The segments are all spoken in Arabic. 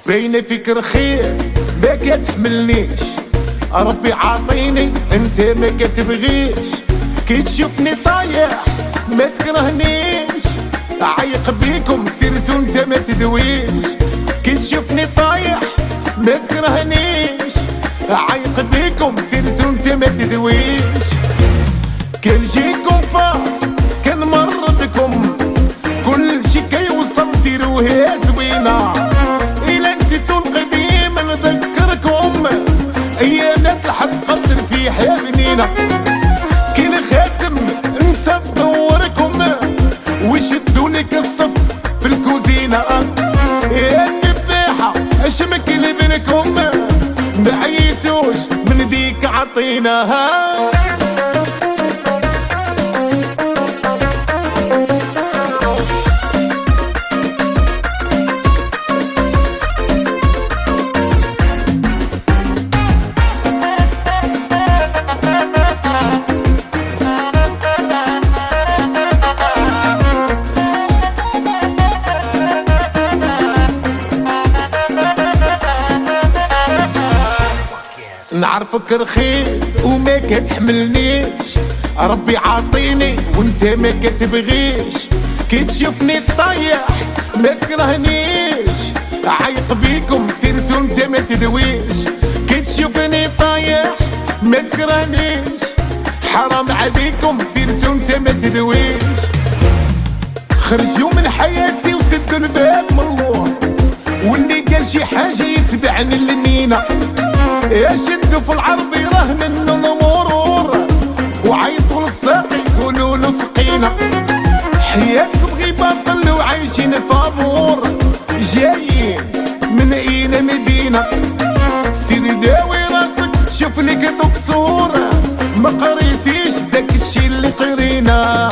باينة فيك رخيص ما كتحملنيش، ربي عاطيني انت ما كتبغيش. كي تشوفني طايح ما تكرهنيش، عايق بيكم سيرتو انت ما تدويش. كي تشوفني طايح ما تكرهنيش، عايق بيكم سيرتو انت ما تدويش. كنجيكم فاس كنمرضكم، كل شي كيوصل ديروها زوينة. إلا نسيتو القديم نذكركم، أيامات الحظ قدر في حياتنا. كي الخاتم نسى ندوركم، وشدو لك الصف في الكوزينة. يا النباحة اش مكل بينكم، ما عيتوش من ديك عطيناها. نعرفك رخيص وما كتحملنيش، ربي عاطيني وانت ما كتبغيش. كي تشوفني طايح ما تكرهنيش، عايق بيكم سيرتو انت ما تدويش. كي تشوفني طايح ما تكرهنيش، حرام عليكم سيرتو انت ما تدويش. خرجوا من حياتي وسدوا الباب من اللور، واللي قال شي حاجة يتبعني للمينا. يا شدوا في العربي راه منو المرور، وعيطوا للساقي يقولوا له سقينا. حياتكم غير باطل وعايشين فابور، جايين من اين مدينة. سير داوي راسك شوف لك دكتور، ما قريتيش داك الشي اللي قرينا.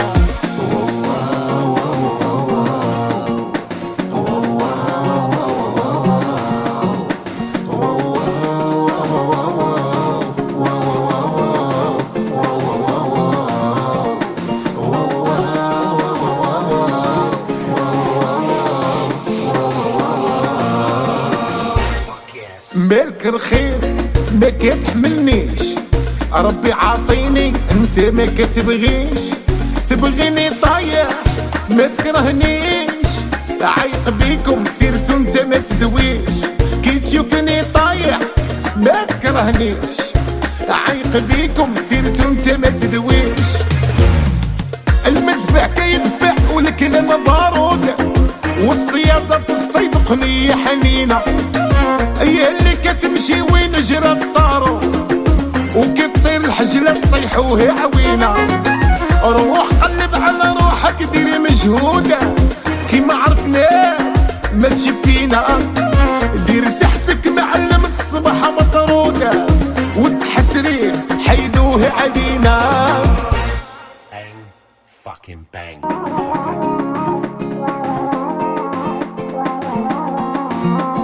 مالك رخيص ما كتحملنيش، ربي عاطيني انت ما كتبغيش. تبغيني طايح ما تكرهنيش، عايق بيكم سيرتو انت ما تدويش. كي تشوفني طايح ما تكرهنيش، عايق بيكم سيرتو انت ما تدويش. المدفع كيدفع والكلام بارود، والصيادة في الصيد قنية حنينة. هي اللي كتمشي وين جرى الطاروس، وكطير الحجلة تطيحوها عوينة. روح قلب على روحك ديري مجهودة، كيما عرفنا ما تشفينا. دير تحتك معلمة الصباح مطرودة، والتحسرين حيدوها علينا. Bang, fucking bang.